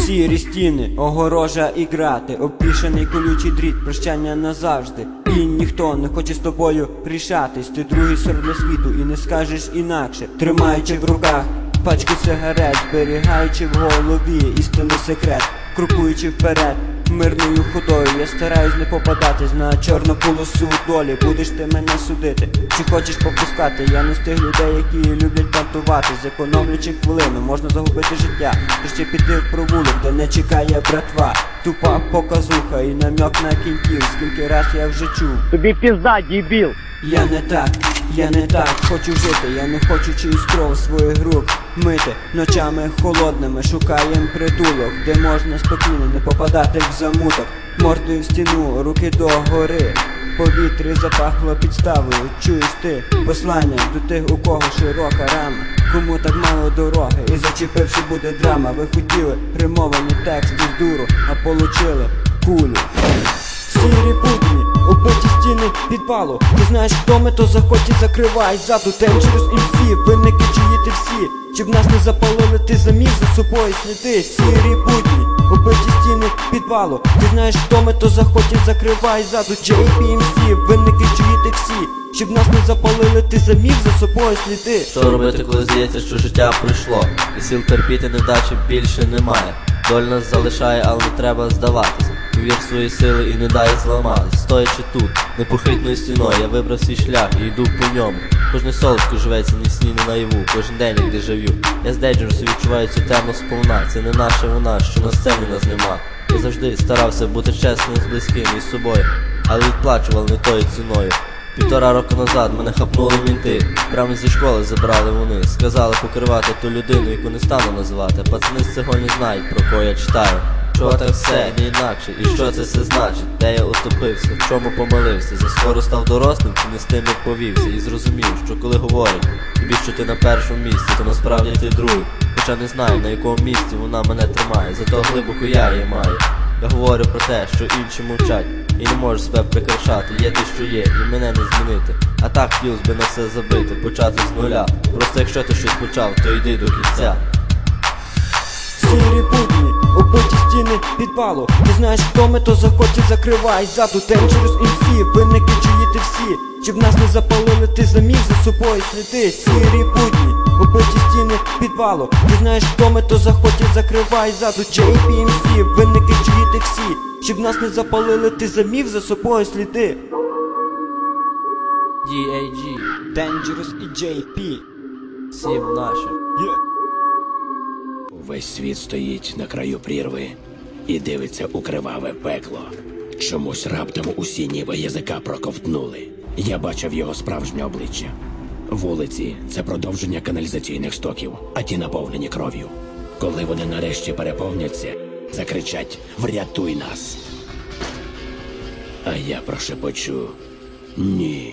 Сірі стіни, огорожа і грати, обпішаний колючий дріт, прощання назавжди. І ніхто не хоче з тобою рішатись. Ти другий сорт для світу і не скажеш інакше. Тримаючи в руках пачку сигарет, зберігаючи в голові істинний секрет, крокуючи вперед мирною ходою. Я стараюсь не попадатись на чорну полосу долі. Будеш ти мене судити, чи хочеш попускати? Я не з тих людей, які люблять понтувати. Зекономлюючи хвилину, можна загубити життя, то ще піти в провулок, де не чекає братва. Тупа показуха і намек на кінтів. Скільки раз я вже чув: тобі пізда, дебіл. Я не так хочу жити, я не хочу чиюсь кров своїх рук мити. Ночами холодними шукаєм притулок, де можна спокійно не попадати в замуток. Мордою в стіну, руки догори, повітрі запахло підставою. Чуєш ти послання до тих, у кого широка рама, кому так мало дороги, і зачепивши буде драма. Ви хотіли римовані тексти з дуру, а получили кулю. Сірі будні, убиті стіни підпалу. Ти знаєш, хто ми, то заходь і закривай ззаду. Dangerous MC, винники чиї ти всі. Щоб нас не запалили, ти заміг за собою сліди. Сірі будні, убиті стіни підпалу. Ти знаєш, хто ми, то заходь і закривай ззаду. JPMC, винники чиї ти всі. Щоб нас не запалили, ти заміг за собою сліди. Що робити, коли здається, що життя пройшло, і сил терпіти невдачі більше немає. Доль нас залишає, але не треба здаватись. Вір в свої сили і не дай зламатись. Стоячи тут, непохитною стіною, я вибрав свій шлях і йду по ньому. Кожне солодко живеться ні в сні, ні наяву. Кожен день як дежавю. Я з Dangerous відчуваю цю тему сповна. Це не наша вона, що на сцені нас нема. Я завжди старався бути чесним з близьким і з собою, але відплачував не тою ціною. 1,5 року назад мене хапнули мінти. Прямо зі школи забрали вони. Сказали покривати ту людину, яку не стану називати. Пацани з цього не знають, про кого я читаю. Чого так все, не інакше, і що це все значить? Де я утопився, в чому помилився? Заскоро став дорослим, чи не з тим як повівся? І зрозумів, що коли говорять тобі, що ти на першому місці, то насправді ти другий. Хоча не знаю, на якому місці вона мене тримає, зато глибоко я її маю. Я говорю про те, що інші мовчать, і не можу себе прикрашати. Є те, що є, і мене не змінити. А так хотілось би на все забити, почати з нуля. Просто якщо ти щось почав, то йди до кінця. Сірі будні, убиті стіни підпалу. Ти знаєш, хто ми, то заходь і закривай ззаду. Dangerous MC, винники чиї ти всі. Щоб нас не запалили, ти заміг за собою сліди. Сірі будні, убиті стіни підпалу. Ти знаєш, хто ми, то заходь і закривай ззаду. JPMC, винники чиї ти всі. Щоб нас не запалили, ти заміг за собою сліди. DAG, Dangerous і JP. всім нашим. Весь світ стоїть на краю прірви і дивиться у криваве пекло. Чомусь раптом усі ніби язика проковтнули. Я бачив його справжнє обличчя. Вулиці – це продовження каналізаційних стоків, а ті наповнені кров'ю. Коли вони нарешті переповняться, закричать «Врятуй нас!» А я прошепочу «Ні».